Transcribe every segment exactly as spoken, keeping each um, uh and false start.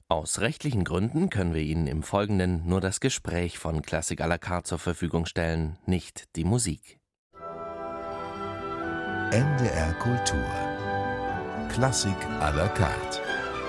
Aus rechtlichen Gründen können wir Ihnen im Folgenden nur das Gespräch von Klassik à la carte zur Verfügung stellen, nicht die Musik. N D R Kultur. Klassik à la carte.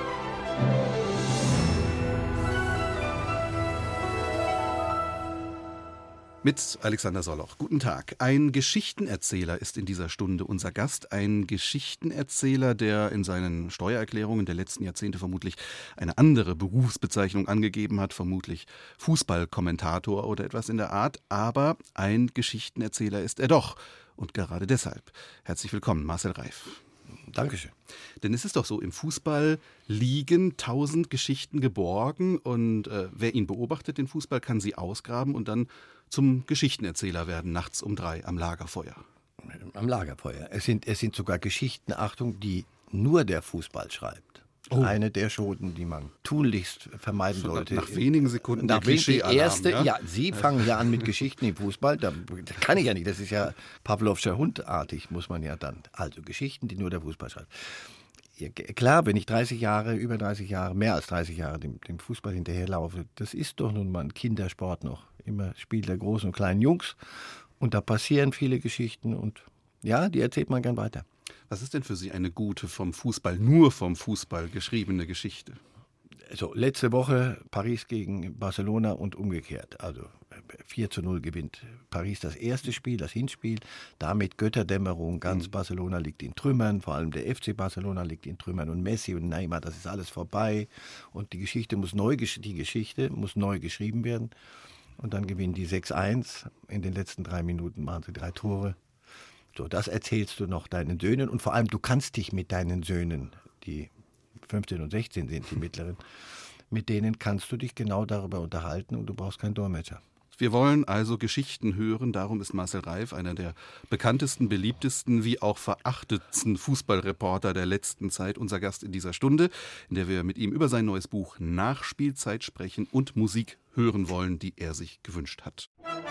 Mit Alexander Solloch. Guten Tag. Ein Geschichtenerzähler ist in dieser Stunde unser Gast. Ein Geschichtenerzähler, der in seinen Steuererklärungen der letzten Jahrzehnte vermutlich eine andere Berufsbezeichnung angegeben hat, vermutlich Fußballkommentator oder etwas in der Art. Aber ein Geschichtenerzähler ist er doch. Und gerade deshalb. Herzlich willkommen, Marcel Reif. Dankeschön. Denn es ist doch so, im Fußball liegen tausend Geschichten geborgen und äh, wer ihn beobachtet, den Fußball, kann sie ausgraben und dann zum Geschichtenerzähler werden, nachts um drei am Lagerfeuer. Am Lagerfeuer. Es sind, es sind sogar Geschichten, Achtung, die nur der Fußball schreibt. Oh. Eine der Schoten, die man tunlichst vermeiden So, sollte. Nach wenigen Sekunden Nach der wenigen die Klischee-Alarm, erste, ja? ja, Sie fangen ja an mit Geschichten im Fußball. Da, das kann ich ja nicht. Das ist ja Pavlovscher Hundartig, muss man ja dann. Also Geschichten, die nur der Fußball schreibt. Ja, klar, wenn ich dreißig Jahre, über dreißig Jahre, mehr als dreißig Jahre dem, dem Fußball hinterherlaufe, das ist doch nun mal ein Kindersport noch. Immer Spiel der großen und kleinen Jungs. Und da passieren viele Geschichten und ja, die erzählt man gern weiter. Was ist denn für Sie eine gute, vom Fußball, nur vom Fußball geschriebene Geschichte? Also, letzte Woche Paris gegen Barcelona und umgekehrt. Also vier zu null gewinnt Paris das erste Spiel, das Hinspiel. Damit Götterdämmerung, ganz mhm. Barcelona liegt in Trümmern, vor allem der F C Barcelona liegt in Trümmern und Messi und Neymar, das ist alles vorbei. Und die Geschichte muss neu, die Geschichte muss neu geschrieben werden. Und dann gewinnen die sechs eins. In den letzten drei Minuten machen sie drei Tore. So, das erzählst du noch deinen Söhnen. Und vor allem, du kannst dich mit deinen Söhnen, die fünfzehn und sechzehn sind, die mittleren, mit denen kannst du dich genau darüber unterhalten und du brauchst keinen Dolmetscher. Wir wollen also Geschichten hören, darum ist Marcel Reif einer der bekanntesten, beliebtesten wie auch verachtetsten Fußballreporter der letzten Zeit, unser Gast in dieser Stunde, in der wir mit ihm über sein neues Buch Nachspielzeit sprechen und Musik hören wollen, die er sich gewünscht hat.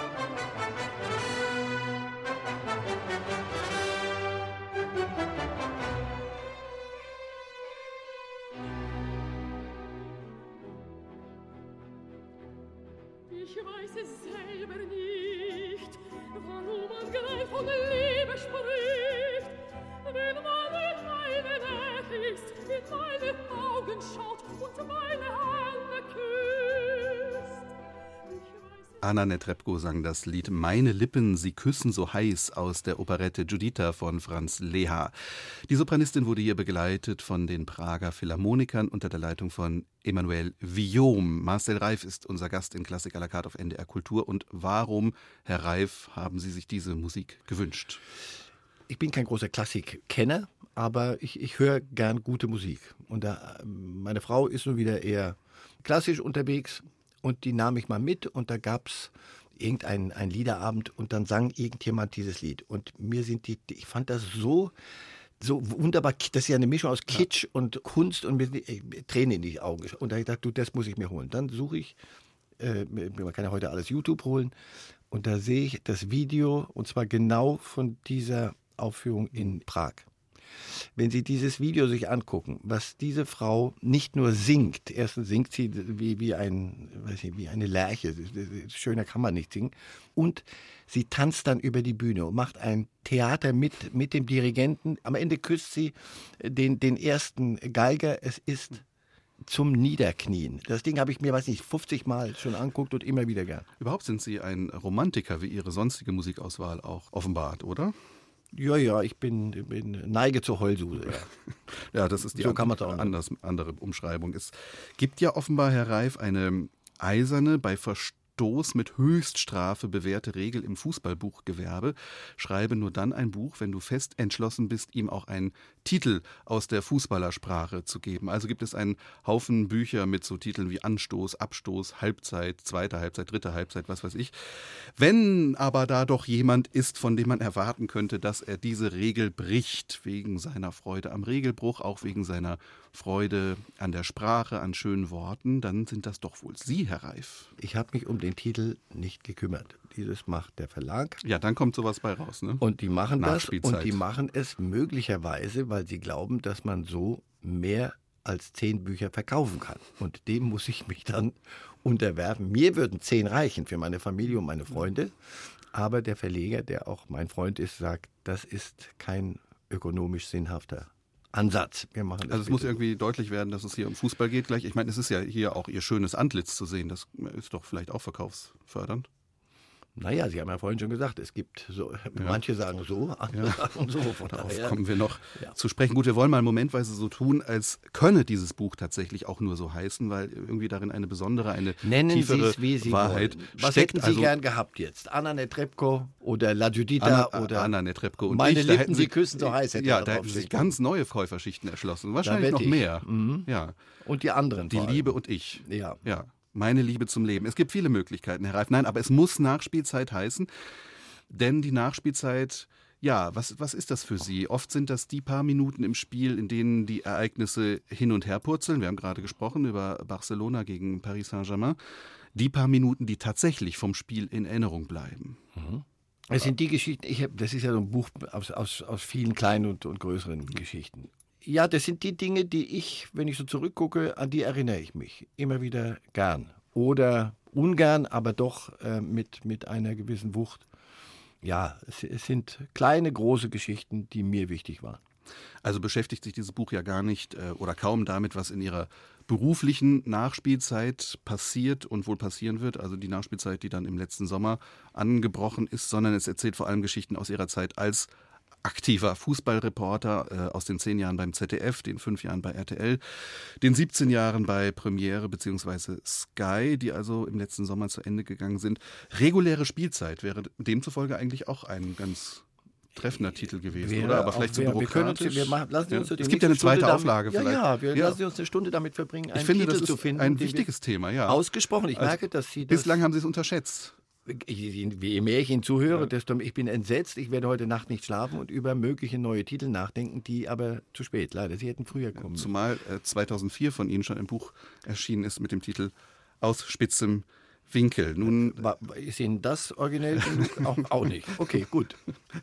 Ich weiß es selber nicht, warum man gleich von Liebe spricht, wenn man in meine Nähe ist, in meine Augen schaut und meine Hände küsst. Anna Netrebko sang das Lied »Meine Lippen, sie küssen so heiß« aus der Operette Giuditta von Franz Lehár. Die Sopranistin wurde hier begleitet von den Prager Philharmonikern unter der Leitung von Emmanuel Villaume. Marcel Reif ist unser Gast in Klassik à la carte auf N D R Kultur. Und warum, Herr Reif, haben Sie sich diese Musik gewünscht? Ich bin kein großer Klassikkenner, aber ich, ich höre gern gute Musik. Und da, meine Frau ist nun wieder eher klassisch unterwegs. Und die nahm ich mal mit und da gab es irgendeinen ein Liederabend und dann sang irgendjemand dieses Lied. Und mir sind die, ich fand das so, so wunderbar, das ist ja eine Mischung aus Kitsch ja. und Kunst und mir sind die Tränen in die Augen. Und da habe ich gedacht, du, das muss ich mir holen. Dann suche ich, äh, man kann ja heute alles YouTube holen und da sehe ich das Video und zwar genau von dieser Aufführung in Prag. Wenn Sie dieses Video sich angucken, was diese Frau nicht nur singt, erstens singt sie wie, wie, ein, weiß nicht, wie eine Lerche, schöner kann man nicht singen, und sie tanzt dann über die Bühne und macht ein Theater mit, mit dem Dirigenten. Am Ende küsst sie den, den ersten Geiger, es ist zum Niederknien. Das Ding habe ich mir, weiß nicht, fünfzig Mal schon angeguckt und immer wieder gern. Überhaupt sind Sie ein Romantiker, wie Ihre sonstige Musikauswahl auch offenbart, oder? Ja, ja, ich bin, bin neige zur Heulsuse. Ja, ja das ist die so kann man's auch anders, andere Umschreibung. Es gibt ja offenbar, Herr Reif, eine eiserne, bei Verstoß mit Höchststrafe bewährte Regel im Fußballbuchgewerbe. Schreibe nur dann ein Buch, wenn du fest entschlossen bist, ihm auch einen Titel aus der Fußballersprache zu geben. Also gibt es einen Haufen Bücher mit so Titeln wie Anstoß, Abstoß, Halbzeit, zweite Halbzeit, dritte Halbzeit, was weiß ich. Wenn aber da doch jemand ist, von dem man erwarten könnte, dass er diese Regel bricht, wegen seiner Freude am Regelbruch, auch wegen seiner Freude an der Sprache, an schönen Worten, dann sind das doch wohl Sie, Herr Reif. Ich habe mich um den Titel nicht gekümmert. Dieses macht der Verlag. Ja, dann kommt sowas bei raus, ne? Und die machen das und die machen es möglicherweise, weil sie glauben, dass man so mehr als zehn Bücher verkaufen kann. Und dem muss ich mich dann unterwerfen. Mir würden zehn reichen für meine Familie und meine Freunde. Aber der Verleger, der auch mein Freund ist, sagt, das ist kein ökonomisch sinnhafter Ansatz. Wir machen das also es bitte. muss irgendwie deutlich werden, dass es hier um Fußball geht gleich. Ich meine, es ist ja hier auch Ihr schönes Antlitz zu sehen. Das ist doch vielleicht auch verkaufsfördernd. Naja, Sie haben ja vorhin schon gesagt, es gibt so, manche sagen so, andere Ja. sagen so. Von Darauf daher. kommen wir noch Ja. zu sprechen. Gut, wir wollen mal momentweise so tun, als könne dieses Buch tatsächlich auch nur so heißen, weil irgendwie darin eine besondere, eine Nennen Sie tiefere es, wie Sie Wahrheit wollen. Was steckt. hätten Sie Also gern gehabt jetzt? Anna Netrebko oder La Giudita Anna, oder Anna Netrebko und Meine ich, da Lippen, hätten die küssen so heiß hätte Ja, da da hätten draufstehen sich ganz neue Käuferschichten erschlossen. Wahrscheinlich wette noch ich. mehr. Mhm. Ja, und die anderen. die vor allem. Liebe und ich. Ja. Ja, meine Liebe zum Leben. Es gibt viele Möglichkeiten, Herr Reif. Nein, aber es muss Nachspielzeit heißen, denn die Nachspielzeit, ja, was, was ist das für Sie? Oft sind das die paar Minuten im Spiel, in denen die Ereignisse hin und her purzeln. Wir haben gerade gesprochen über Barcelona gegen Paris Saint-Germain. Die paar Minuten, die tatsächlich vom Spiel in Erinnerung bleiben. Es sind die Geschichten, ich hab, das ist ja so ein Buch aus, aus, aus vielen kleinen und, und größeren Geschichten. Ja, das sind die Dinge, die ich, wenn ich so zurückgucke, an die erinnere ich mich immer wieder gern. Oder ungern, aber doch äh, mit, mit einer gewissen Wucht. Ja, es, es sind kleine, große Geschichten, die mir wichtig waren. Also beschäftigt sich dieses Buch ja gar nicht äh, oder kaum damit, was in Ihrer beruflichen Nachspielzeit passiert und wohl passieren wird, also die Nachspielzeit, die dann im letzten Sommer angebrochen ist, sondern es erzählt vor allem Geschichten aus Ihrer Zeit als aktiver Fußballreporter äh, aus den zehn Jahren beim Z D F, den fünf Jahren bei R T L, den siebzehn Jahren bei Premiere bzw. Sky, die also im letzten Sommer zu Ende gegangen sind. Reguläre Spielzeit wäre demzufolge eigentlich auch ein ganz treffender Titel gewesen, Wäre oder? Aber auch- vielleicht zu wäre- wir können uns, bürokratisch. wir machen, lassen Sie Ja. uns so die Es gibt ja eine nächste Stunde zweite damit, Auflage ja, vielleicht. Ja, wir Ja. lassen uns eine Stunde damit verbringen, einen Ich finde, Titel das zu ist finden. ein den wir- wichtiges Thema, ja. Ausgesprochen, ich Also merke, dass Sie das... Bislang haben Sie es unterschätzt. Je mehr ich Ihnen zuhöre, desto ich bin entsetzt. Ich werde heute Nacht nicht schlafen und über mögliche neue Titel nachdenken, die aber zu spät, leider. Sie hätten früher kommen müssen. Zumal äh, zweitausendvier von Ihnen schon ein Buch erschienen ist mit dem Titel Aus spitzem Winkel. Nun War- Ist Ihnen das originell genug? Auch, auch nicht. Okay, gut.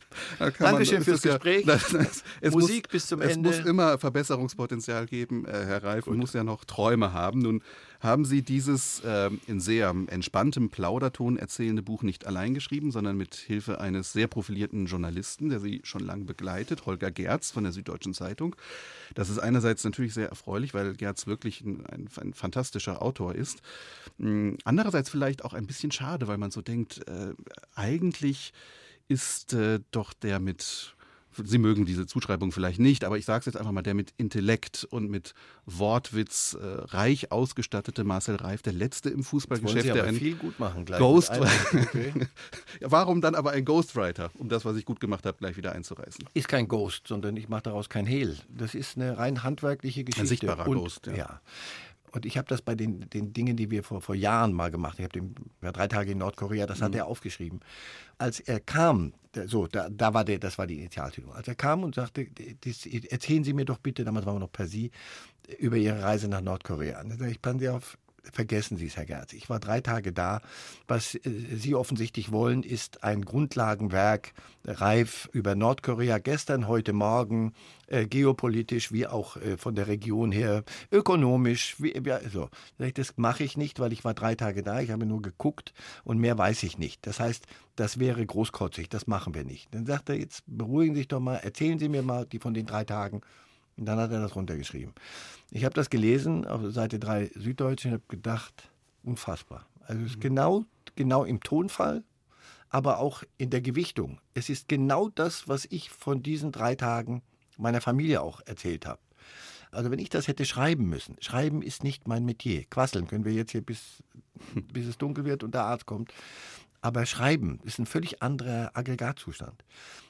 da kann Dankeschön es fürs ist ja- Gespräch. Das- das- es Musik muss, bis zum es Ende. Es muss immer Verbesserungspotenzial geben, äh, Herr Reif. Man muss ja noch Träume haben. Nun haben Sie dieses ähm, in sehr entspanntem Plauderton erzählende Buch nicht allein geschrieben, sondern mit Hilfe eines sehr profilierten Journalisten, der Sie schon lange begleitet, Holger Gerz von der Süddeutschen Zeitung. Das ist einerseits natürlich sehr erfreulich, weil Gerz wirklich ein, ein, ein fantastischer Autor ist. Mm, Andererseits vielleicht auch ein bisschen schade, weil man so denkt, äh, eigentlich ist äh, doch der mit, Sie mögen diese Zuschreibung vielleicht nicht, aber ich sage es jetzt einfach mal, der mit Intellekt und mit Wortwitz äh, reich ausgestattete Marcel Reif, der Letzte im Wollen Fußballgeschäft, Sie der aber ein viel gut machen gleich. Ghost- Mit einem- okay. Ja, warum dann aber ein Ghostwriter, um das, was ich gut gemacht habe, gleich wieder einzureißen? Ist kein Ghost, sondern ich mache daraus kein Hehl. Das ist eine rein handwerkliche Geschichte. sichtbarer und, Ghost, ja. ja. Und ich habe das bei den, den Dingen, die wir vor, vor Jahren mal gemacht haben, ich habe den ja, drei Tage in Nordkorea, das hat er aufgeschrieben. Als er kam, der, so, da, da war der, das war die Initialzündung. Als er kam und sagte, das, erzählen Sie mir doch bitte, damals waren wir noch per Sie, über Ihre Reise nach Nordkorea. Und dann sag ich, passen Sie auf, vergessen Sie es, Herr Gerz. Ich war drei Tage da. Was äh, Sie offensichtlich wollen, ist ein Grundlagenwerk, reif über Nordkorea, gestern, heute Morgen, äh, geopolitisch wie auch äh, von der Region her, ökonomisch. Wie, wie, so. Das mache ich nicht, weil ich war drei Tage da. Ich habe nur geguckt und mehr weiß ich nicht. Das heißt, das wäre großkotzig, das machen wir nicht. Dann sagt er, jetzt beruhigen Sie sich doch mal, erzählen Sie mir mal die von den drei Tagen. Und dann hat er das runtergeschrieben. Ich habe das gelesen auf Seite drei Süddeutsche und habe gedacht, unfassbar. Also es ist genau, genau im Tonfall, aber auch in der Gewichtung. Es ist genau das, was ich von diesen drei Tagen meiner Familie auch erzählt habe. Also wenn ich das hätte schreiben müssen, schreiben ist nicht mein Metier. Quasseln können wir jetzt hier bis, bis es dunkel wird und der Arzt kommt. Aber schreiben ist ein völlig anderer Aggregatzustand.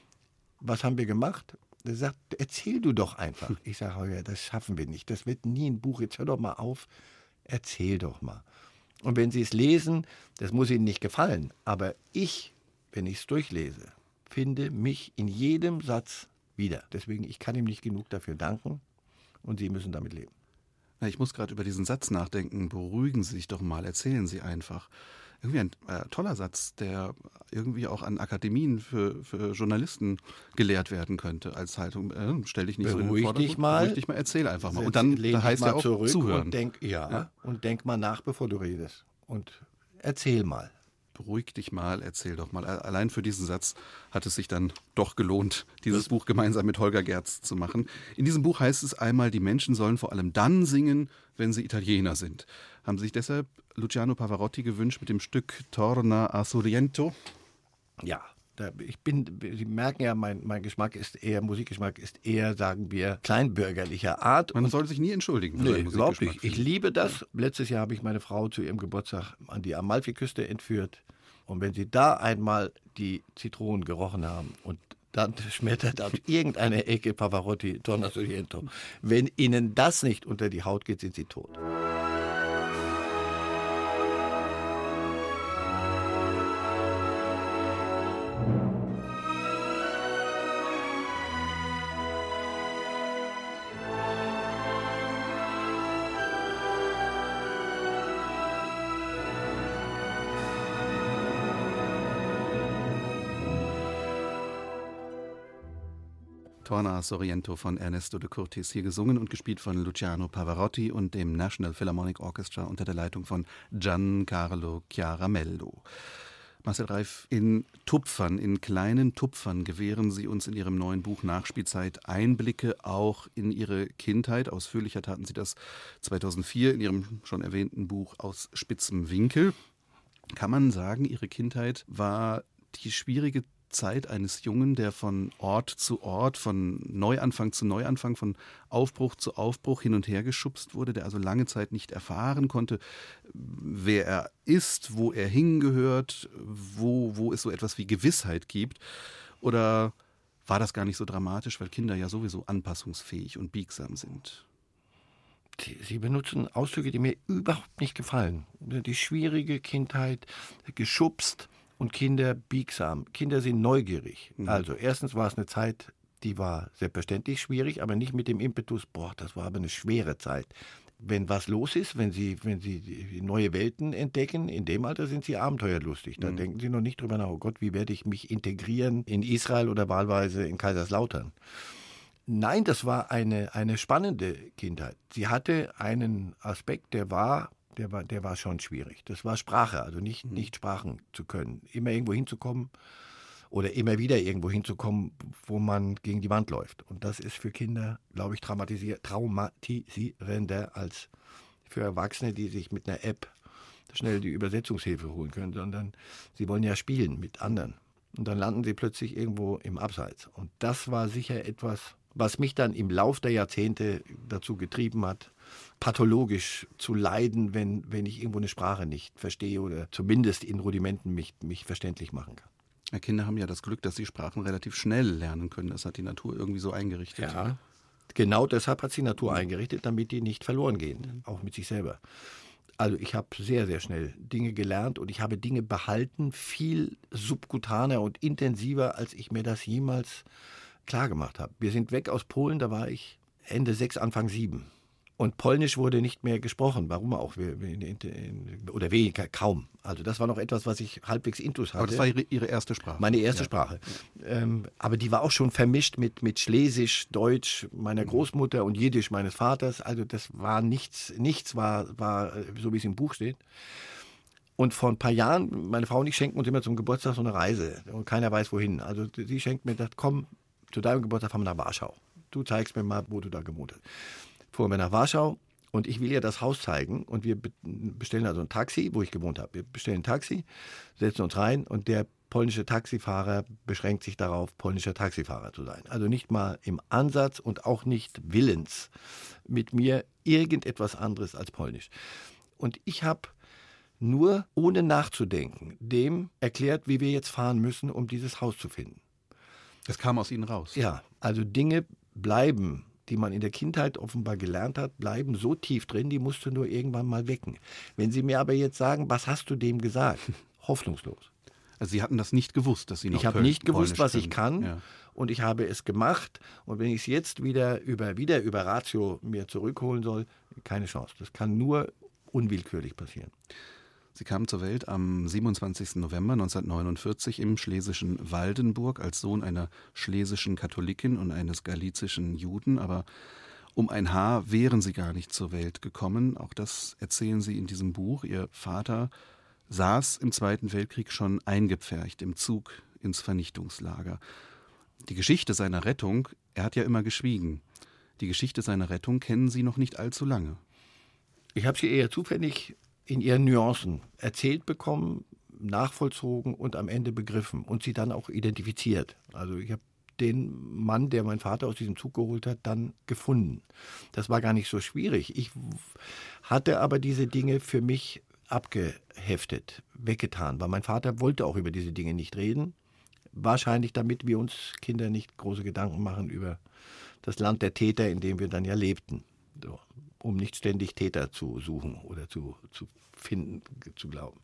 Was haben wir gemacht? Er sagt, erzähl du doch einfach. Ich sage, oh ja, das schaffen wir nicht. Das wird nie ein Buch. Jetzt hör doch mal auf. Erzähl doch mal. Und wenn Sie es lesen, das muss Ihnen nicht gefallen. Aber ich, wenn ich es durchlese, finde mich in jedem Satz wieder. Deswegen, ich kann ihm nicht genug dafür danken. Und Sie müssen damit leben. Na, ich muss gerade über diesen Satz nachdenken. Beruhigen Sie sich doch mal, erzählen Sie einfach. irgendwie ein äh, toller Satz, der irgendwie auch an Akademien für, für Journalisten gelehrt werden könnte als Haltung. Äh, stell dich nicht Beruhig so in den Vordergrund. dich mal. Beruhig dich mal, erzähl einfach mal. Setz- Und dann lehn da dich heißt mal ja auch zurück zuhören. Und denk, ja, Ja. und denk mal nach, bevor du redest. Und erzähl mal. Beruhig dich mal, erzähl doch mal. Allein für diesen Satz hat es sich dann doch gelohnt, dieses Buch gemeinsam mit Holger Gerz zu machen. In diesem Buch heißt es einmal, die Menschen sollen vor allem dann singen, wenn sie Italiener sind. Haben Sie sich deshalb Luciano Pavarotti gewünscht mit dem Stück Torna a Sorrento? Ja, da, ich bin, Sie merken ja, mein, mein Geschmack ist eher, Musikgeschmack ist eher, sagen wir, kleinbürgerlicher Art. Man soll sich nie entschuldigen für Nee, seinen überhaupt Musikgeschmack, nicht. Ich finde liebe das. Letztes Jahr habe ich meine Frau zu ihrem Geburtstag an die Amalfiküste entführt. Und wenn Sie da einmal die Zitronen gerochen haben und dann schmettert aus irgendeiner Ecke Pavarotti, Torna a Sorrento. Wenn Ihnen das nicht unter die Haut geht, sind Sie tot. Torna a Sorrento von Ernesto de Curtis, hier gesungen und gespielt von Luciano Pavarotti und dem National Philharmonic Orchestra unter der Leitung von Giancarlo Chiaramello. Marcel Reif, in Tupfern, in kleinen Tupfern gewähren Sie uns in Ihrem neuen Buch Nachspielzeit Einblicke auch in Ihre Kindheit. Ausführlicher taten Sie das zweitausendvier in Ihrem schon erwähnten Buch Aus spitzem Winkel. Kann man sagen, Ihre Kindheit war die schwierige Zeit eines Jungen, der von Ort zu Ort, von Neuanfang zu Neuanfang, von Aufbruch zu Aufbruch hin und her geschubst wurde, der also lange Zeit nicht erfahren konnte, wer er ist, wo er hingehört, wo, wo es so etwas wie Gewissheit gibt? Oder war das gar nicht so dramatisch, weil Kinder ja sowieso anpassungsfähig und biegsam sind? Sie benutzen Ausdrücke, die mir überhaupt nicht gefallen. Die schwierige Kindheit, geschubst, und Kinder biegsam. Kinder sind neugierig. Mhm. Also erstens war es eine Zeit, die war selbstverständlich schwierig, aber nicht mit dem Impetus, boah, das war aber eine schwere Zeit. Wenn was los ist, wenn Sie, wenn Sie neue Welten entdecken, in dem Alter sind Sie abenteuerlustig. Da mhm. denken Sie noch nicht drüber nach, oh Gott, wie werde ich mich integrieren in Israel oder wahlweise in Kaiserslautern. Nein, das war eine, eine spannende Kindheit. Sie hatte einen Aspekt, der war Der war, der war schon schwierig. Das war Sprache, also nicht, nicht Sprachen zu können. Immer irgendwo hinzukommen oder immer wieder irgendwo hinzukommen, wo man gegen die Wand läuft. Und das ist für Kinder, glaube ich, traumatisier- traumatisierender als für Erwachsene, die sich mit einer App schnell die Übersetzungshilfe holen können, sondern sie wollen ja spielen mit anderen. Und dann landen sie plötzlich irgendwo im Abseits. Und das war sicher etwas, was mich dann im Lauf der Jahrzehnte dazu getrieben hat, pathologisch zu leiden, wenn, wenn ich irgendwo eine Sprache nicht verstehe oder zumindest in Rudimenten mich, mich verständlich machen kann. Ja, Kinder haben ja das Glück, dass sie Sprachen relativ schnell lernen können. Das hat die Natur irgendwie so eingerichtet. Ja, genau deshalb hat sie die Natur eingerichtet, damit die nicht verloren gehen, auch mit sich selber. Also ich habe sehr, sehr schnell Dinge gelernt und ich habe Dinge behalten, viel subkutaner und intensiver, als ich mir das jemals klar gemacht habe. Wir sind weg aus Polen, da war ich Ende sechs, Anfang sieben. Und Polnisch wurde nicht mehr gesprochen. Warum auch? Oder weniger, kaum. Also das war noch etwas, was ich halbwegs intus hatte. Aber das war Ihre, Ihre erste Sprache? Meine erste ja. Sprache. Ähm, aber die war auch schon vermischt mit, mit Schlesisch, Deutsch meiner Großmutter und Jiddisch meines Vaters. Also das war nichts, nichts war, war so, wie es im Buch steht. Und vor ein paar Jahren, meine Frau und ich schenken uns immer zum Geburtstag so eine Reise. Und keiner weiß, wohin. Also sie schenkt mir, sagt, komm, zu deinem Geburtstag fahren wir nach Warschau. Du zeigst mir mal, wo du da gewohnt hast. Fuhren wir nach Warschau und ich will ihr das Haus zeigen und wir bestellen also ein Taxi, wo ich gewohnt habe. Wir bestellen ein Taxi, setzen uns rein und der polnische Taxifahrer beschränkt sich darauf, polnischer Taxifahrer zu sein. Also nicht mal im Ansatz und auch nicht willens mit mir irgendetwas anderes als Polnisch. Und ich habe nur, ohne nachzudenken, dem erklärt, wie wir jetzt fahren müssen, um dieses Haus zu finden. Das kam aus Ihnen raus? Ja, also Dinge bleiben, die man in der Kindheit offenbar gelernt hat, bleiben so tief drin, die musst du nur irgendwann mal wecken. Wenn Sie mir aber jetzt sagen, was hast du dem gesagt? Hoffnungslos. Also Sie hatten das nicht gewusst, dass Sie noch Ich habe Köln, nicht gewusst, Polnisch was ich können. kann Ja. und ich habe es gemacht. Und wenn ich es jetzt wieder über, wieder über Ratio mir zurückholen soll, keine Chance. Das kann nur unwillkürlich passieren. Sie kamen zur Welt am siebenundzwanzigsten November neunzehnhundertneunundvierzig im schlesischen Waldenburg als Sohn einer schlesischen Katholikin und eines galizischen Juden. Aber um ein Haar wären Sie gar nicht zur Welt gekommen. Auch das erzählen Sie in diesem Buch. Ihr Vater saß im Zweiten Weltkrieg schon eingepfercht im Zug ins Vernichtungslager. Die Geschichte seiner Rettung, er hat ja immer geschwiegen. Die Geschichte seiner Rettung kennen Sie noch nicht allzu lange. Ich habe sie eher zufällig in ihren Nuancen erzählt bekommen, nachvollzogen und am Ende begriffen und sie dann auch identifiziert. Also ich habe den Mann, der meinen Vater aus diesem Zug geholt hat, dann gefunden. Das war gar nicht so schwierig. Ich hatte aber diese Dinge für mich abgeheftet, weggetan, weil mein Vater wollte auch über diese Dinge nicht reden. Wahrscheinlich damit wir uns Kinder nicht große Gedanken machen über das Land der Täter, in dem wir dann ja lebten. So, um nicht ständig Täter zu suchen oder zu, zu finden, zu glauben.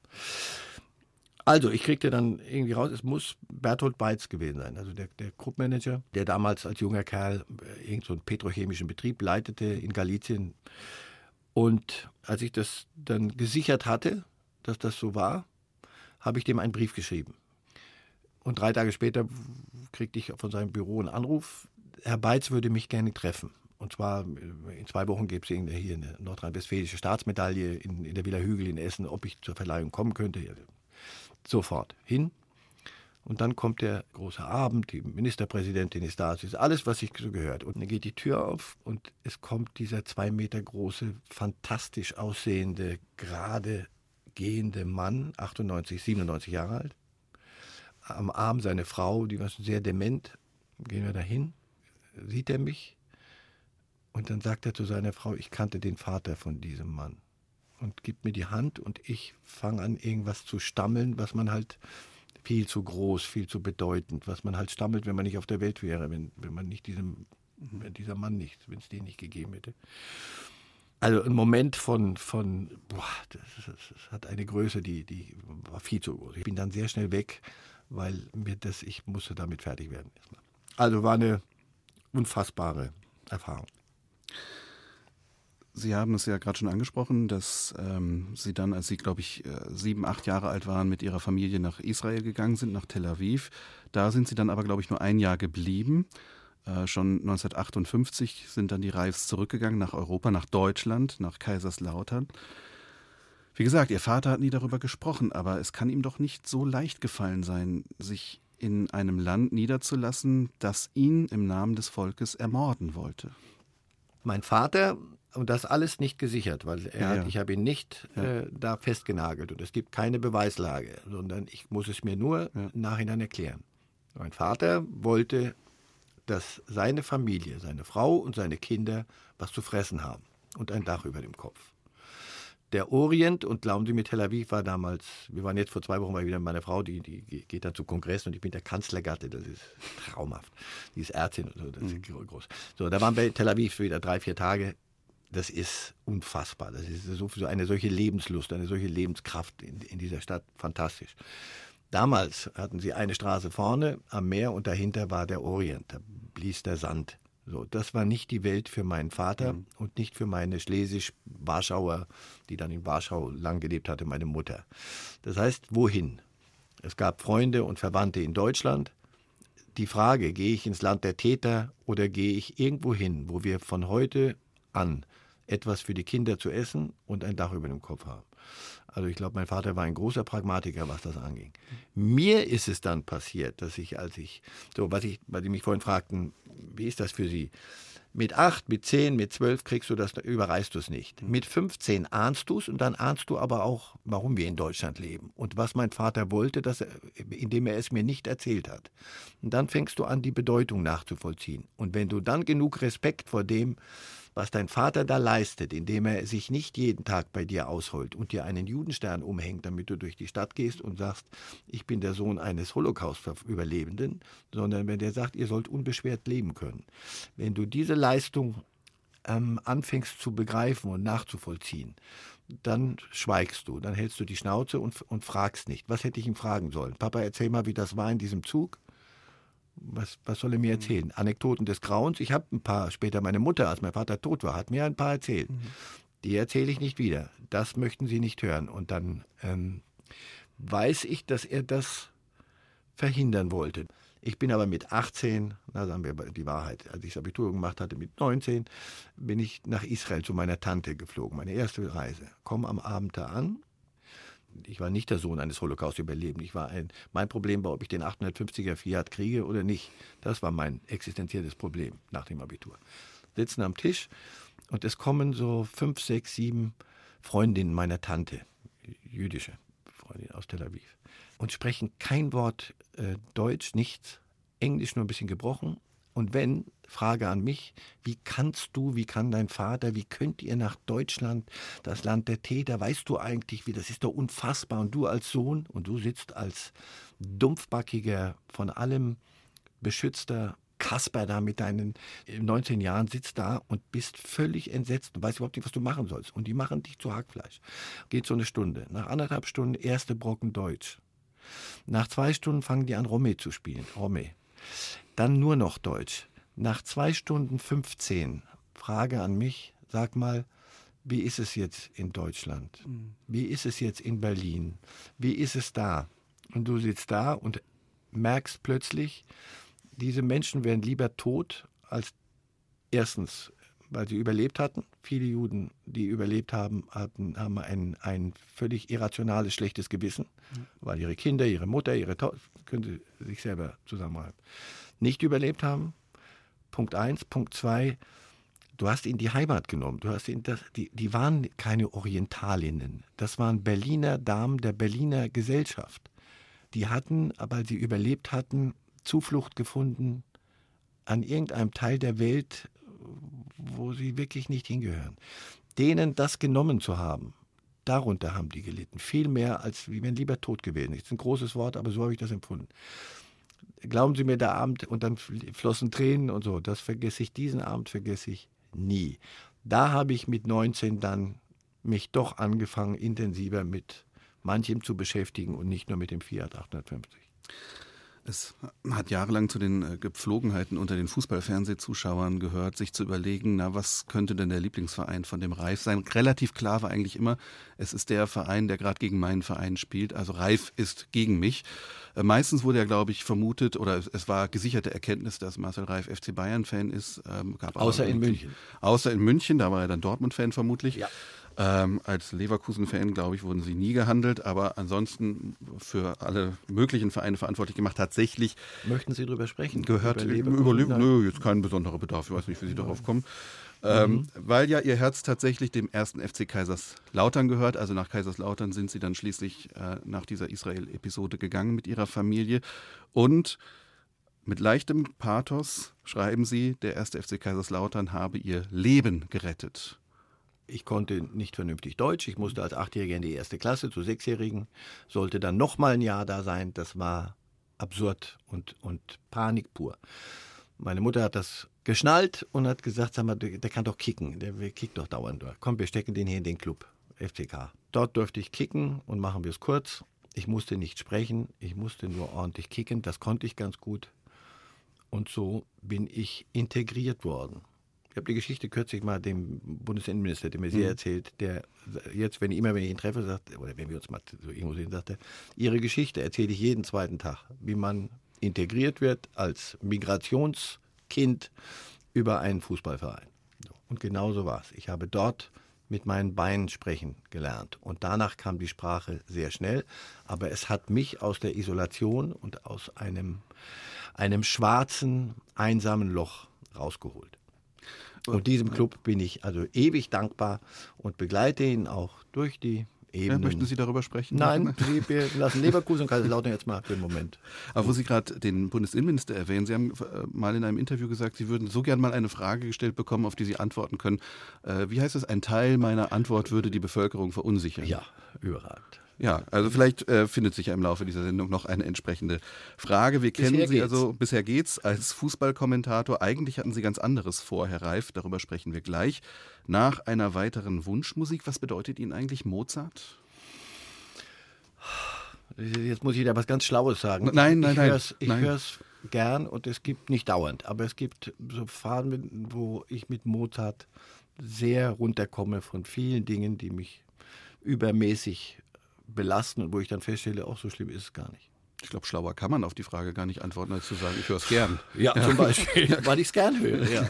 Also, ich kriegte dann irgendwie raus, es muss Berthold Beitz gewesen sein, also der, der Gruppmanager, der damals als junger Kerl irgend so einen petrochemischen Betrieb leitete in Galizien. Und als ich das dann gesichert hatte, dass das so war, habe ich dem einen Brief geschrieben. Und drei Tage später kriegte ich von seinem Büro einen Anruf, Herr Beitz würde mich gerne treffen. Und zwar in zwei Wochen gibt es hier eine nordrhein-westfälische Staatsmedaille in, in der Villa Hügel in Essen, ob ich zur Verleihung kommen könnte. Sofort hin. Und dann kommt der große Abend, die Ministerpräsidentin ist da, es ist alles, was sich so gehört. Und dann geht die Tür auf und es kommt dieser zwei Meter große, fantastisch aussehende, gerade gehende Mann, achtundneunzig, siebenundneunzig Jahre alt. Am Arm seine Frau, die war sehr dement. Gehen wir dahin, sieht er mich und dann sagt er zu seiner Frau, ich kannte den Vater von diesem Mann. Und gibt mir die Hand und ich fange an, irgendwas zu stammeln, was man halt viel zu groß, viel zu bedeutend, was man halt stammelt, wenn man nicht auf der Welt wäre, wenn, wenn man nicht diesem, wenn dieser Mann nicht, wenn es den nicht gegeben hätte. Also ein Moment von, von boah, das, das, das hat eine Größe, die, die war viel zu groß. Ich bin dann sehr schnell weg, weil mir das, ich musste damit fertig werden. Also war eine unfassbare Erfahrung. Sie haben es ja gerade schon angesprochen, dass ähm, Sie dann, als Sie, glaube ich, äh, sieben, acht Jahre alt waren, mit Ihrer Familie nach Israel gegangen sind, nach Tel Aviv. Da sind Sie dann aber, glaube ich, nur ein Jahr geblieben. Äh, schon neunzehnhundertachtundfünfzig sind dann die Reifs zurückgegangen nach Europa, nach Deutschland, nach Kaiserslautern. Wie gesagt, Ihr Vater hat nie darüber gesprochen, aber es kann ihm doch nicht so leicht gefallen sein, sich in einem Land niederzulassen, das ihn im Namen des Volkes ermorden wollte. Mein Vater, und das alles nicht gesichert, weil er Ja, hat, ja. ich habe ihn nicht Ja. äh, da festgenagelt und es gibt keine Beweislage, sondern ich muss es mir nur Ja. im Nachhinein erklären. Mein Vater wollte, dass seine Familie, seine Frau und seine Kinder was zu fressen haben und ein Dach über dem Kopf. Der Orient, und glauben Sie mir, Tel Aviv war damals, wir waren jetzt vor zwei Wochen mal wieder mit meiner Frau, die, die geht dann zu Kongress und ich bin der Kanzlergatte, das ist traumhaft. Die ist Ärztin und so, das ist groß. So, da waren wir in Tel Aviv wieder drei, vier Tage. Das ist unfassbar. Das ist so, so eine solche Lebenslust, eine solche Lebenskraft in, in dieser Stadt. Fantastisch. Damals hatten sie eine Straße vorne am Meer und dahinter war der Orient. Da blies der Sand. So, das war nicht die Welt für meinen Vater mhm. und nicht für meine Schlesisch-Warschauer, die dann in Warschau lang gelebt hatte, meine Mutter. Das heißt, wohin? Es gab Freunde und Verwandte in Deutschland. Die Frage, gehe ich ins Land der Täter oder gehe ich irgendwo hin, wo wir von heute an etwas für die Kinder zu essen und ein Dach über dem Kopf haben. Also ich glaube, mein Vater war ein großer Pragmatiker, was das anging. Mir ist es dann passiert, dass ich, als ich, so was ich, weil Sie mich vorhin fragten, wie ist das für Sie? Mit acht, mit zehn, mit zwölf kriegst du das, überreißt du es nicht. Mit fünfzehn ahnst du es und dann ahnst du aber auch, warum wir in Deutschland leben und was mein Vater wollte, dass er, indem er es mir nicht erzählt hat. Und dann fängst du an, die Bedeutung nachzuvollziehen. Und wenn du dann genug Respekt vor dem, was dein Vater da leistet, indem er sich nicht jeden Tag bei dir ausholt und dir einen Judenstern umhängt, damit du durch die Stadt gehst und sagst, ich bin der Sohn eines Holocaust-Überlebenden, sondern wenn der sagt, ihr sollt unbeschwert leben können. Wenn du diese Leistung ähm, anfängst zu begreifen und nachzuvollziehen, dann schweigst du, dann hältst du die Schnauze und, und fragst nicht. Was hätte ich ihm fragen sollen? Papa, erzähl mal, wie das war in diesem Zug. Was, was soll er mir erzählen? Anekdoten des Grauens. Ich habe ein paar, später meine Mutter, als mein Vater tot war, hat mir ein paar erzählt. Mhm. Die erzähle ich nicht wieder. Das möchten Sie nicht hören. Und dann ähm, weiß ich, dass er das verhindern wollte. Ich bin aber mit achtzehn, na sagen wir die Wahrheit, als ich das Abitur gemacht hatte, mit neunzehn, bin ich nach Israel zu meiner Tante geflogen, meine erste Reise. Komme am Abend da an. Ich war nicht der Sohn eines Holocaust-Überlebenden. Ich war ein, mein Problem war, ob ich den achthundertfünfziger Fiat kriege oder nicht. Das war mein existenzielles Problem nach dem Abitur. Sitzen am Tisch und es kommen so fünf, sechs, sieben Freundinnen meiner Tante, jüdische Freundinnen aus Tel Aviv, und sprechen kein Wort äh, Deutsch, nichts, Englisch nur ein bisschen gebrochen. Und wenn, Frage an mich, wie kannst du, wie kann dein Vater, wie könnt ihr nach Deutschland, das Land der Täter, weißt du eigentlich, wie, das ist doch unfassbar. Und du als Sohn, und du sitzt als dumpfbackiger, von allem beschützter Kasper da mit deinen neunzehn Jahren, sitzt da und bist völlig entsetzt und weißt überhaupt nicht, was du machen sollst. Und die machen dich zu Hackfleisch. Geht so eine Stunde. Nach anderthalb Stunden erste Brocken Deutsch. Nach zwei Stunden fangen die an, Romme zu spielen. Romme. Dann nur noch Deutsch. Nach zwei Stunden fünfzehn, Frage an mich, sag mal, wie ist es jetzt in Deutschland? Wie ist es jetzt in Berlin? Wie ist es da? Und du sitzt da und merkst plötzlich, diese Menschen wären lieber tot, als erstens, weil sie überlebt hatten. Viele Juden, die überlebt haben, hatten, haben ein, ein völlig irrationales, schlechtes Gewissen, mhm. weil ihre Kinder, ihre Mutter, ihre Tochter, können sie sich selber zusammenreiben, nicht überlebt haben. Punkt eins. Punkt zwei, du hast ihnen die Heimat genommen. Du hast ihnen das, die, die waren keine Orientalinnen. Das waren Berliner Damen der Berliner Gesellschaft. Die hatten, weil sie überlebt hatten, Zuflucht gefunden an irgendeinem Teil der Welt, wo sie wirklich nicht hingehören. Denen das genommen zu haben, darunter haben die gelitten. Viel mehr, als wie wenn lieber tot gewesen. Das ist ein großes Wort, aber so habe ich das empfunden. Glauben Sie mir, der Abend, und dann flossen Tränen und so, das vergesse ich, diesen Abend vergesse ich nie. Da habe ich mit neunzehn dann mich doch angefangen, intensiver mit manchem zu beschäftigen und nicht nur mit dem Fiat achthundertfünfzig. Es hat jahrelang zu den Gepflogenheiten unter den Fußballfernsehzuschauern gehört, sich zu überlegen, na, was könnte denn der Lieblingsverein von dem Reif sein? Relativ klar war eigentlich immer, es ist der Verein, der gerade gegen meinen Verein spielt, also Reif ist gegen mich. Meistens wurde ja, glaube ich, vermutet, oder es war gesicherte Erkenntnis, dass Marcel Reif F C Bayern-Fan ist. Ähm, gab außer in München. Außer in München, da war er dann Dortmund-Fan vermutlich. Ja. Ähm, als Leverkusen-Fan, glaube ich, wurden sie nie gehandelt, aber ansonsten für alle möglichen Vereine verantwortlich gemacht. Tatsächlich. Möchten Sie darüber sprechen? Gehört über Leverkusen? Nö, jetzt kein besonderer Bedarf. Ich weiß nicht, wie Sie darauf kommen. Ähm, mhm. Weil ja Ihr Herz tatsächlich dem ersten F C Kaiserslautern gehört. Also nach Kaiserslautern sind Sie dann schließlich äh, nach dieser Israel-Episode gegangen mit Ihrer Familie. Und mit leichtem Pathos schreiben Sie, der erste F C Kaiserslautern habe Ihr Leben gerettet. Ich konnte nicht vernünftig Deutsch. Ich musste als Achtjähriger in die erste Klasse, zu Sechsjährigen. Sollte dann noch mal ein Jahr da sein. Das war absurd und, und Panik pur. Meine Mutter hat das geschnallt und hat gesagt, sag mal, der, der kann doch kicken. Der, der kickt doch dauernd. Komm, wir stecken den hier in den Club, F C K. Dort durfte ich kicken und machen wir es kurz. Ich musste nicht sprechen. Ich musste nur ordentlich kicken. Das konnte ich ganz gut. Und so bin ich integriert worden. Ich habe die Geschichte kürzlich mal dem Bundesinnenminister, der mir sehr erzählt, der jetzt, wenn ich immer, wenn ich ihn treffe, sagt, oder wenn wir uns mal so irgendwo sehen, sagt er, Ihre Geschichte erzähle ich jeden zweiten Tag, wie man integriert wird als Migrationskind über einen Fußballverein. Und genau so war es. Ich habe dort mit meinen Beinen sprechen gelernt. Und danach kam die Sprache sehr schnell. Aber es hat mich aus der Isolation und aus einem, einem schwarzen, einsamen Loch rausgeholt. Und diesem Club bin ich also ewig dankbar und begleite ihn auch durch die Ebenen. Ja, möchten Sie darüber sprechen? Nein, wir lassen Leverkusen und Kaiserslautern jetzt mal für den Moment. Aber wo Sie gerade den Bundesinnenminister erwähnen, Sie haben mal in einem Interview gesagt, Sie würden so gern mal eine Frage gestellt bekommen, auf die Sie antworten können. Äh, wie heißt es, ein Teil meiner Antwort würde die Bevölkerung verunsichern? Ja, überragend. Ja, also vielleicht äh, findet sich ja im Laufe dieser Sendung noch eine entsprechende Frage. Wir kennen bisher Sie geht's. also, bisher geht's, als Fußballkommentator. Eigentlich hatten Sie ganz anderes vor, Herr Reif, darüber sprechen wir gleich. Nach einer weiteren Wunschmusik, was bedeutet Ihnen eigentlich Mozart? Jetzt muss ich da was ganz Schlaues sagen. Nein, nein, ich nein. Hör's, ich nein. höre es gern und es gibt nicht dauernd, aber es gibt so Phasen, wo ich mit Mozart sehr runterkomme von vielen Dingen, die mich übermäßig belasten und wo ich dann feststelle, auch so schlimm ist es gar nicht. Ich glaube, schlauer kann man auf die Frage gar nicht antworten, als zu sagen, ich höre es gern. Ja, zum Beispiel, weil ich es gern höre. Ja.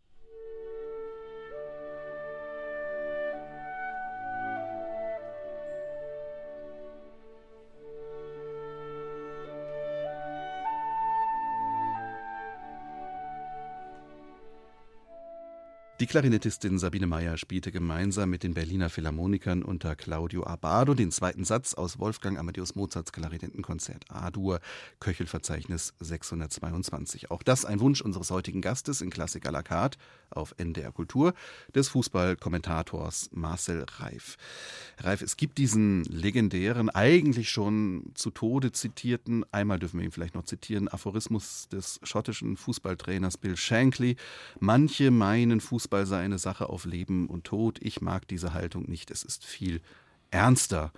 Die Klarinettistin Sabine Meyer spielte gemeinsam mit den Berliner Philharmonikern unter Claudio Abbado den zweiten Satz aus Wolfgang Amadeus Mozarts Klarinettenkonzert A-Dur, Köchelverzeichnis sechshundertzweiundzwanzig. Auch das ein Wunsch unseres heutigen Gastes in Klassik à la carte auf N D R Kultur, des Fußballkommentators Marcel Reif. Herr Reif, es gibt diesen legendären, eigentlich schon zu Tode zitierten, einmal dürfen wir ihn vielleicht noch zitieren, Aphorismus des schottischen Fußballtrainers Bill Shankly: Manche meinen, Fußball sei eine Sache auf Leben und Tod. Ich mag diese Haltung nicht. Es ist viel ernster.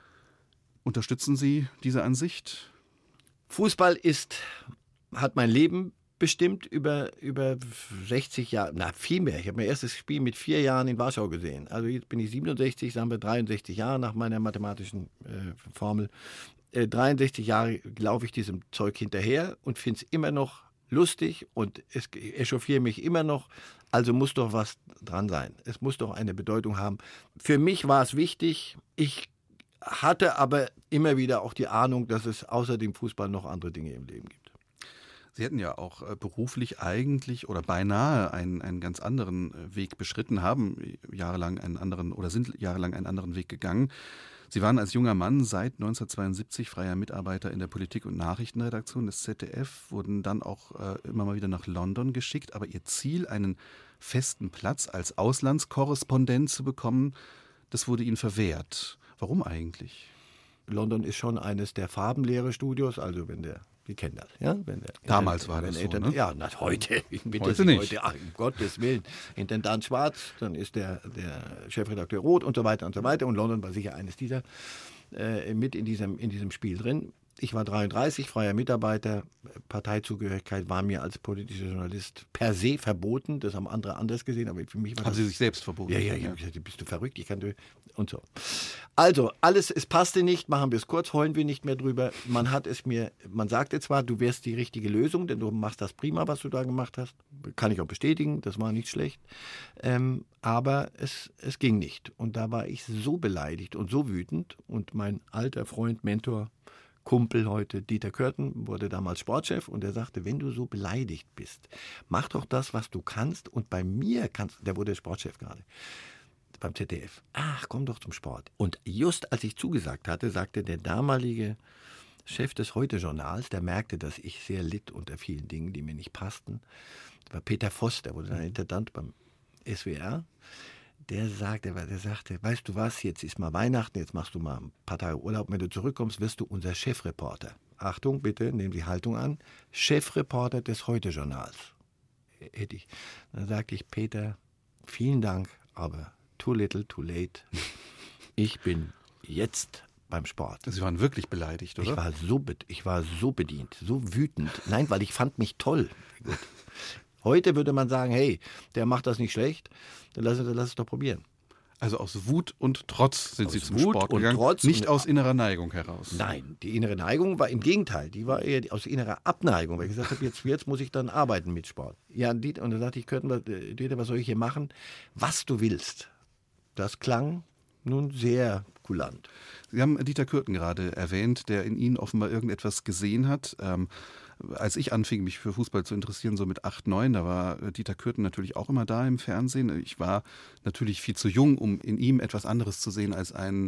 Unterstützen Sie diese Ansicht? Fußball ist, hat mein Leben bestimmt über, über sechzig Jahre, na viel mehr. Ich habe mein erstes Spiel mit vier Jahren in Warschau gesehen. Also jetzt bin ich siebenundsechzig, sagen wir dreiundsechzig Jahre nach meiner mathematischen äh, Formel. Äh, dreiundsechzig Jahre laufe ich diesem Zeug hinterher und finde es immer noch lustig und es echauffiert mich immer noch. Also muss doch was dran sein. Es muss doch eine Bedeutung haben. Für mich war es wichtig. Ich hatte aber immer wieder auch die Ahnung, dass es außer dem Fußball noch andere Dinge im Leben gibt. Sie hätten ja auch beruflich eigentlich oder beinahe einen, einen ganz anderen Weg beschritten, haben jahrelang einen anderen oder sind jahrelang einen anderen Weg gegangen. Sie waren als junger Mann seit neunzehnhundertzweiundsiebzig freier Mitarbeiter in der Politik- und Nachrichtenredaktion des Z D F, wurden dann auch äh, immer mal wieder nach London geschickt. Aber Ihr Ziel, einen festen Platz als Auslandskorrespondent zu bekommen, das wurde Ihnen verwehrt. Warum eigentlich? London ist schon eines der Farbenlehre-Studios, also wenn der, wir kennen das, ja? Wenn der, Damals wenn, war wenn das so, Intendant, ne? Ja, na, heute. Bitte heute Sie, nicht. Heute, ach, um Gottes Willen. Intendant Schwarz, dann ist der, der Chefredakteur Roth und so weiter und so weiter. Und London war sicher eines dieser äh, mit in diesem, in diesem Spiel drin. Ich war dreiunddreißig, freier Mitarbeiter. Parteizugehörigkeit war mir als politischer Journalist per se verboten. Das haben andere anders gesehen, aber für mich war Haben das... Sie sich selbst verboten? Ja, ja, ja. Ich sagte, bist du verrückt? Ich kann... Und so. Also, alles, es passte nicht, machen wir es kurz, heulen wir nicht mehr drüber. Man hat es mir, man sagte zwar, du wärst die richtige Lösung, denn du machst das prima, was du da gemacht hast. Kann ich auch bestätigen, das war nicht schlecht. Ähm, aber es, es ging nicht. Und da war ich so beleidigt und so wütend. Und mein alter Freund, Mentor, Kumpel heute, Dieter Körten, wurde damals Sportchef und er sagte, wenn du so beleidigt bist, mach doch das, was du kannst und bei mir kannst, der wurde Sportchef gerade, beim Z D F, ach, komm doch zum Sport. Und just als ich zugesagt hatte, sagte der damalige Chef des Heute-Journals, der merkte, dass ich sehr litt unter vielen Dingen, die mir nicht passten, das war Peter Voss, der wurde dann Intendant beim S W R. Der sagte, der sagte, weißt du was, jetzt ist mal Weihnachten, jetzt machst du mal ein paar Tage Urlaub, wenn du zurückkommst, wirst du unser Chefreporter. Achtung, bitte, nehmen Sie Haltung an, Chefreporter des Heute-Journals. Hätte ich. Dann sagte ich, Peter, vielen Dank, aber too little, too late. Ich bin jetzt beim Sport. Sie waren wirklich beleidigt, oder? Ich war so, ich war so bedient, so wütend. Nein, weil ich fand mich toll. Gut. Heute würde man sagen, hey, der macht das nicht schlecht, dann lass, lass es doch probieren. Also aus Wut und Trotz sind aus Sie zum Wut Sport und gegangen, Trotz nicht und, aus innerer Neigung heraus. Nein, die innere Neigung war im Gegenteil, die war eher aus innerer Abneigung, weil ich gesagt habe, jetzt, jetzt muss ich dann arbeiten mit Sport. Ja, und dann sagte ich, Dieter, was soll ich hier machen? Was du willst. Das klang nun sehr kulant. Sie haben Dieter Kürten gerade erwähnt, der in Ihnen offenbar irgendetwas gesehen hat. Ähm, als ich anfing, mich für Fußball zu interessieren, so mit acht, neun, da war Dieter Kürten natürlich auch immer da im Fernsehen. Ich war natürlich viel zu jung, um in ihm etwas anderes zu sehen als einen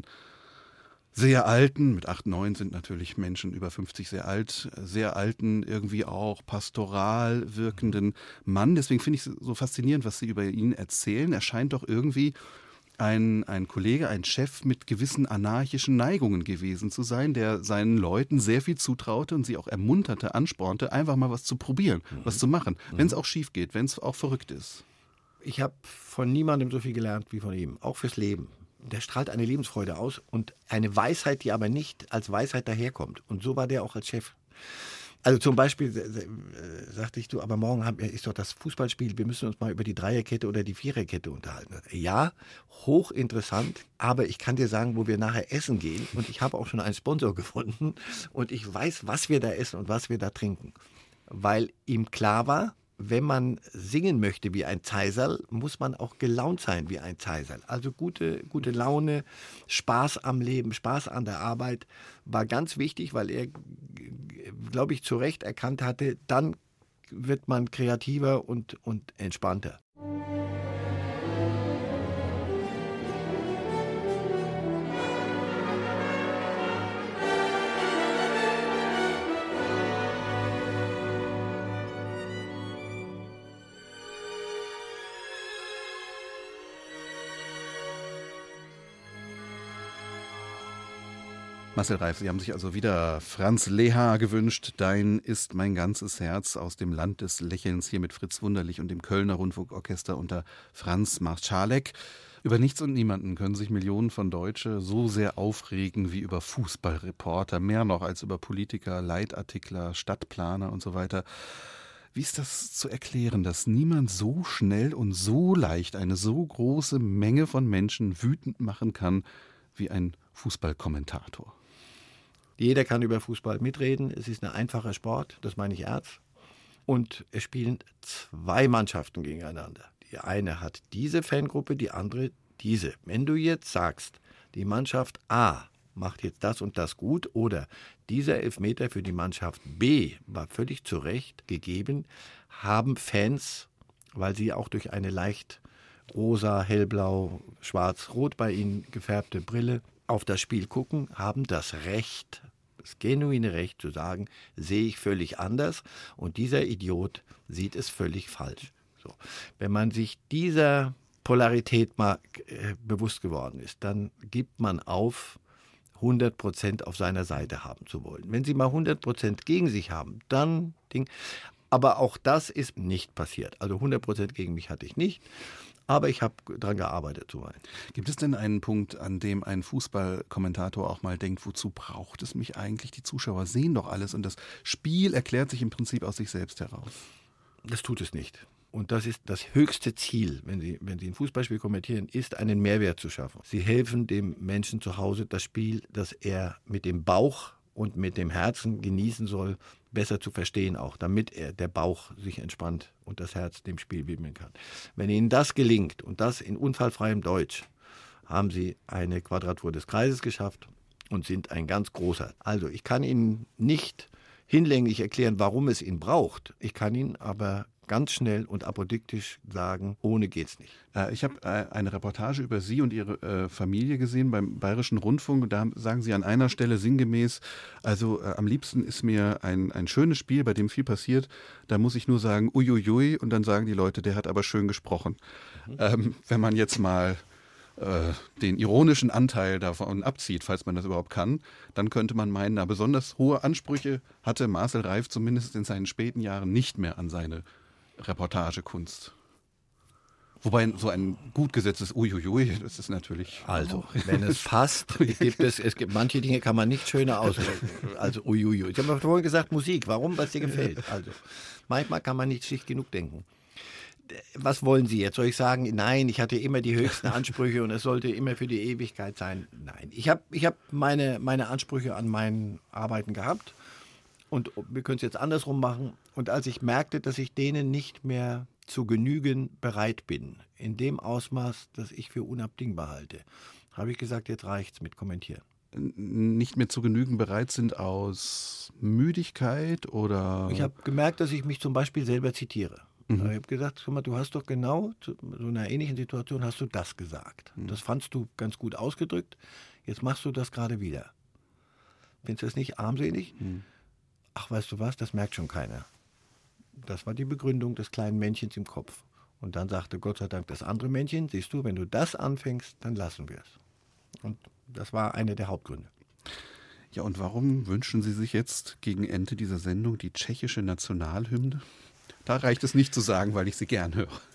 sehr alten, mit acht, neun sind natürlich Menschen über fünfzig sehr alt, sehr alten, irgendwie auch pastoral wirkenden Mann. Deswegen finde ich es so faszinierend, was Sie über ihn erzählen. Er scheint doch irgendwie Ein, ein Kollege, ein Chef mit gewissen anarchischen Neigungen gewesen zu sein, der seinen Leuten sehr viel zutraute und sie auch ermunterte, anspornte, einfach mal was zu probieren, mhm. was zu machen, mhm. wenn es auch schief geht, wenn es auch verrückt ist. Ich habe von niemandem so viel gelernt wie von ihm, auch fürs Leben. Der strahlt eine Lebensfreude aus und eine Weisheit, die aber nicht als Weisheit daherkommt. Und so war der auch als Chef. Also zum Beispiel äh, sagte ich, du, aber morgen haben, ist doch das Fußballspiel, wir müssen uns mal über die Dreierkette oder die Viererkette unterhalten. Ja, hochinteressant, aber ich kann dir sagen, wo wir nachher essen gehen und ich habe auch schon einen Sponsor gefunden und ich weiß, was wir da essen und was wir da trinken. Weil ihm klar war, wenn man singen möchte wie ein Zeisal, muss man auch gelaunt sein wie ein Zeisal. Also gute, gute Laune, Spaß am Leben, Spaß an der Arbeit war ganz wichtig, weil er, glaube ich, zu Recht erkannt hatte, dann wird man kreativer und, und entspannter. Marcel Reif, Sie haben sich also wieder Franz Leha gewünscht. Dein ist mein ganzes Herz aus dem Land des Lächelns, hier mit Fritz Wunderlich und dem Kölner Rundfunkorchester unter Franz Marschalek. Über nichts und niemanden können sich Millionen von Deutsche so sehr aufregen wie über Fußballreporter, mehr noch als über Politiker, Leitartikler, Stadtplaner und so weiter. Wie ist das zu erklären, dass niemand so schnell und so leicht eine so große Menge von Menschen wütend machen kann wie ein Fußballkommentator? Jeder kann über Fußball mitreden. Es ist ein einfacher Sport, das meine ich ernst. Und es spielen zwei Mannschaften gegeneinander. Die eine hat diese Fangruppe, die andere diese. Wenn du jetzt sagst, die Mannschaft A macht jetzt das und das gut oder dieser Elfmeter für die Mannschaft B war völlig zu Recht gegeben, haben Fans, weil sie auch durch eine leicht rosa, hellblau, schwarz, rot bei ihnen gefärbte Brille auf das Spiel gucken, haben das Recht, das genuine Recht zu sagen, sehe ich völlig anders und dieser Idiot sieht es völlig falsch. So. Wenn man sich dieser Polarität mal äh, bewusst geworden ist, dann gibt man auf, hundert Prozent auf seiner Seite haben zu wollen. Wenn Sie mal hundert Prozent gegen sich haben, dann Ding. Aber auch das ist nicht passiert. Also hundert Prozent gegen mich hatte ich nicht. Aber ich habe daran gearbeitet zu meinen. Gibt es denn einen Punkt, an dem ein Fußballkommentator auch mal denkt, wozu braucht es mich eigentlich? Die Zuschauer sehen doch alles und das Spiel erklärt sich im Prinzip aus sich selbst heraus. Das tut es nicht. Und das ist das höchste Ziel, wenn Sie, wenn Sie ein Fußballspiel kommentieren, ist, einen Mehrwert zu schaffen. Sie helfen dem Menschen zu Hause, das Spiel, das er mit dem Bauch und mit dem Herzen genießen soll, besser zu verstehen auch, damit er, der Bauch sich entspannt und das Herz dem Spiel widmen kann. Wenn Ihnen das gelingt und das in unfallfreiem Deutsch, haben Sie eine Quadratur des Kreises geschafft und sind ein ganz großer. Also ich kann Ihnen nicht hinlänglich erklären, warum es ihn braucht. Ich kann Ihnen aber ganz schnell und apodiktisch sagen, ohne geht's nicht. Äh, ich habe äh, eine Reportage über Sie und Ihre äh, Familie gesehen beim Bayerischen Rundfunk. Da sagen Sie an einer Stelle sinngemäß, also äh, am liebsten ist mir ein, ein schönes Spiel, bei dem viel passiert. Da muss ich nur sagen, uiuiui, und dann sagen die Leute, der hat aber schön gesprochen. Mhm. Ähm, wenn man jetzt mal äh, den ironischen Anteil davon abzieht, falls man das überhaupt kann, dann könnte man meinen, na, besonders hohe Ansprüche hatte Marcel Reif zumindest in seinen späten Jahren nicht mehr an seine Reportagekunst. Wobei so ein gut gesetztes Uiuiui, das ist natürlich... Also, wenn es passt, gibt es, es gibt manche Dinge, kann man nicht schöner ausdrücken. Also Uiuiui. Ich habe mir vorhin gesagt, Musik, warum, was dir gefällt. Also, manchmal kann man nicht schlicht genug denken. Was wollen Sie jetzt? Soll ich sagen, nein, ich hatte immer die höchsten Ansprüche und es sollte immer für die Ewigkeit sein? Nein, ich habe ich hab meine, meine Ansprüche an meinen Arbeiten gehabt. Und wir können es jetzt andersrum machen. Und als ich merkte, dass ich denen nicht mehr zu genügen bereit bin, in dem Ausmaß, das ich für unabdingbar halte, habe ich gesagt, jetzt reicht's mit Kommentieren. Nicht mehr zu genügen bereit sind aus Müdigkeit oder... Ich habe gemerkt, dass ich mich zum Beispiel selber zitiere. Mhm. Ich habe gesagt, guck mal, du hast doch genau zu so einer ähnlichen Situation hast du das gesagt. Mhm. Das fandst du ganz gut ausgedrückt. Jetzt machst du das gerade wieder. Findest du das nicht armselig? Mhm. Ach, weißt du was, das merkt schon keiner. Das war die Begründung des kleinen Männchens im Kopf. Und dann sagte Gott sei Dank das andere Männchen, siehst du, wenn du das anfängst, dann lassen wir es. Und das war einer der Hauptgründe. Ja, und warum wünschen Sie sich jetzt gegen Ende dieser Sendung die tschechische Nationalhymne? Da reicht es nicht zu sagen, weil ich sie gern höre.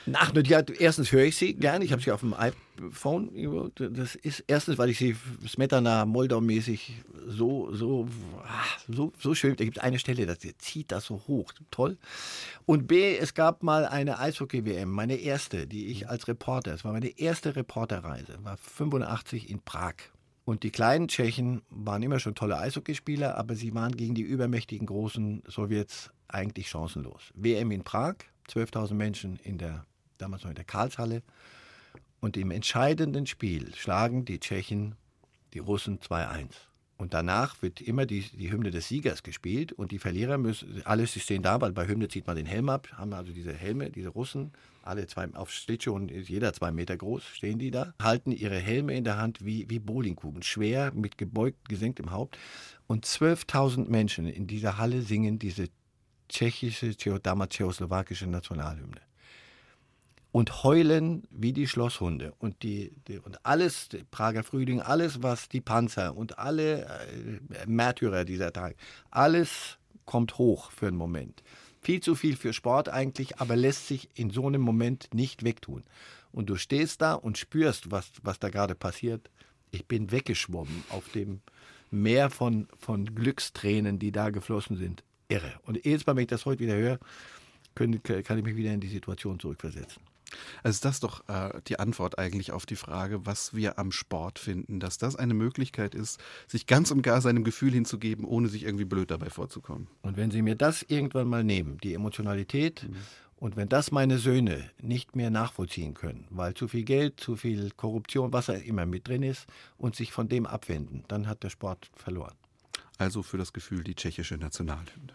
Ach, ja, erstens höre ich sie gerne. Ich habe sie auf dem iPhone. Das ist erstens, weil ich sie Smetana, Moldau-mäßig so, so, so, so schön. Da gibt es eine Stelle, das zieht das so hoch. Toll. Und B, es gab mal eine Eishockey-W M, meine erste, die ich als Reporter, es war meine erste Reporterreise, war fünfundachtzig in Prag. Und die kleinen Tschechen waren immer schon tolle Eishockeyspieler, aber sie waren gegen die übermächtigen großen Sowjets eigentlich chancenlos. W M in Prag, zwölftausend Menschen in der, damals noch in der Karlshalle. Und im entscheidenden Spiel schlagen die Tschechen die Russen zwei eins. Und danach wird immer die, die Hymne des Siegers gespielt und die Verlierer müssen, alle sie stehen da, weil bei Hymne zieht man den Helm ab, haben also diese Helme, diese Russen, alle zwei auf Schlittschuhen, jeder zwei Meter groß, stehen die da, halten ihre Helme in der Hand wie, wie Bowlingkugeln, schwer, mit gebeugt, gesenktem Haupt. Und zwölftausend Menschen in dieser Halle singen diese tschechische, damals tschechoslowakische Nationalhymne. Und heulen wie die Schlosshunde. Und, die, die, und alles, Prager Frühling, alles, was die Panzer und alle äh, Märtyrer dieser Tage, alles kommt hoch für einen Moment. Viel zu viel für Sport eigentlich, aber lässt sich in so einem Moment nicht wegtun. Und du stehst da und spürst, was, was da gerade passiert. Ich bin weggeschwommen auf dem Meer von, von Glückstränen, die da geflossen sind. Irre. Und jedes Mal, wenn ich das heute wieder höre, können, kann ich mich wieder in die Situation zurückversetzen. Also ist das doch äh, die Antwort eigentlich auf die Frage, was wir am Sport finden, dass das eine Möglichkeit ist, sich ganz und gar seinem Gefühl hinzugeben, ohne sich irgendwie blöd dabei vorzukommen. Und wenn Sie mir das irgendwann mal nehmen, die Emotionalität, mhm. und wenn das meine Söhne nicht mehr nachvollziehen können, weil zu viel Geld, zu viel Korruption, was immer mit drin ist, und sich von dem abwenden, dann hat der Sport verloren. Also für das Gefühl die tschechische Nationalhymne.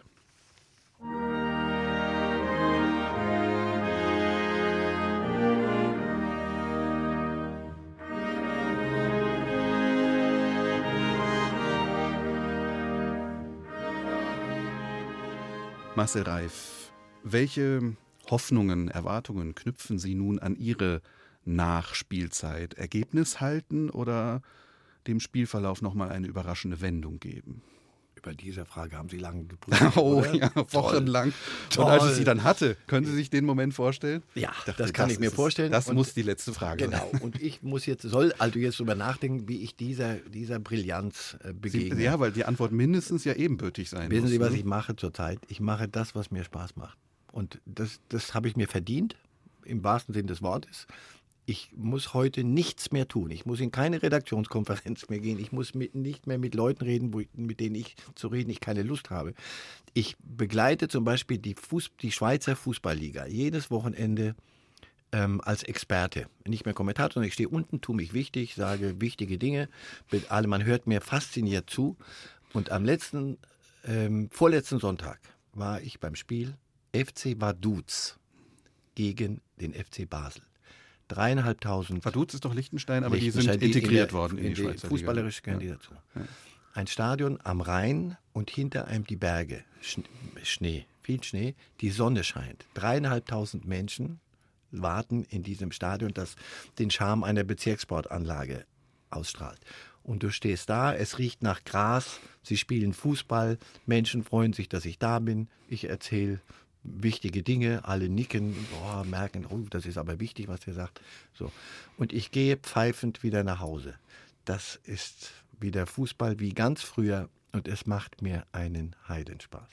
Marcel Reif, welche Hoffnungen, Erwartungen knüpfen Sie nun an Ihre Nachspielzeit? Ergebnis halten oder dem Spielverlauf nochmal eine überraschende Wendung geben? Über diese Frage haben Sie lange geprüft. Oh oder? ja, wochenlang. Toll. Und als ich sie dann hatte, können Sie sich den Moment vorstellen? Ja, dachte, das kann das ich mir ist, vorstellen. Das und muss die letzte Frage genau. sein. Genau. Und ich muss jetzt, soll also jetzt drüber nachdenken, wie ich dieser, dieser Brillanz äh, begegne. Sie, ja, weil die Antwort mindestens ja ebenbürtig sein Wissen muss. Sie, was ne? ich mache zurzeit? Ich mache das, was mir Spaß macht. Und das, das habe ich mir verdient, im wahrsten Sinne des Wortes. Ich muss heute nichts mehr tun. Ich muss in keine Redaktionskonferenz mehr gehen. Ich muss mit, nicht mehr mit Leuten reden, wo, mit denen ich zu reden ich keine Lust habe. Ich begleite zum Beispiel die, Fuß, die Schweizer Fußballliga jedes Wochenende ähm, als Experte. Nicht mehr Kommentator, sondern ich stehe unten, tue mich wichtig, sage wichtige Dinge. Alle, man hört mir fasziniert zu. Und am letzten, ähm, vorletzten Sonntag war ich beim Spiel F C Vaduz gegen den F C Basel. Dreieinhalbtausend. Vaduz ist doch Liechtenstein, aber die sind Liechtenstein, die integriert in der, worden in, in die Schweizer fußballerisch Liga. gehören die dazu. Ja. Ein Stadion am Rhein und hinter einem die Berge. Schnee, viel Schnee. Die Sonne scheint. Dreieinhalbtausend Menschen warten in diesem Stadion, das den Charme einer Bezirkssportanlage ausstrahlt. Und du stehst da, es riecht nach Gras, sie spielen Fußball, Menschen freuen sich, dass ich da bin, ich erzähle wichtige Dinge, alle nicken, boah, merken, oh, das ist aber wichtig, was er sagt. So. Und ich gehe pfeifend wieder nach Hause. Das ist wieder Fußball wie ganz früher und es macht mir einen Heidenspaß.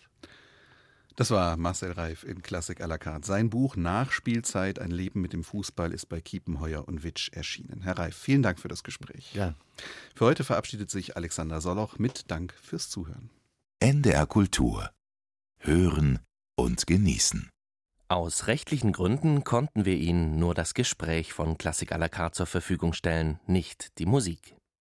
Das war Marcel Reif in Klassik à la carte. Sein Buch Nachspielzeit, ein Leben mit dem Fußball ist bei Kiepenheuer und Witsch erschienen. Herr Reif, vielen Dank für das Gespräch. Ja. Für heute verabschiedet sich Alexander Soloch mit Dank fürs Zuhören. N D R Kultur. Hören und genießen. Aus rechtlichen Gründen konnten wir Ihnen nur das Gespräch von Klassik à la carte zur Verfügung stellen, nicht die Musik.